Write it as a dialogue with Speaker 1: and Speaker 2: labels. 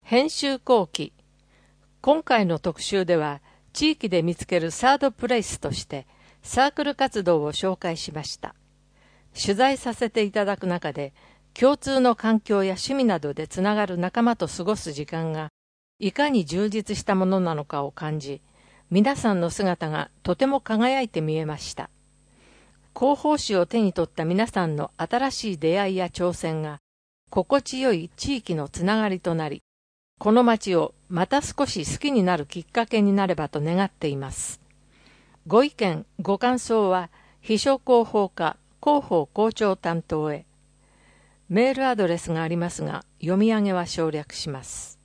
Speaker 1: 編集後期。今回の特集では、地域で見つけるサードプレイスとしてサークル活動を紹介しました。取材させていただく中で、共通の環境や趣味などでつながる仲間と過ごす時間がいかに充実したものなのかを感じ、皆さんの姿がとても輝いて見えました。広報誌を手に取った皆さんの新しい出会いや挑戦が心地よい地域のつながりとなり、この町をまた少し好きになるきっかけになればと願っています。ご意見、ご感想は秘書広報課広報校長担当へ。メールアドレスがありますが、読み上げは省略します。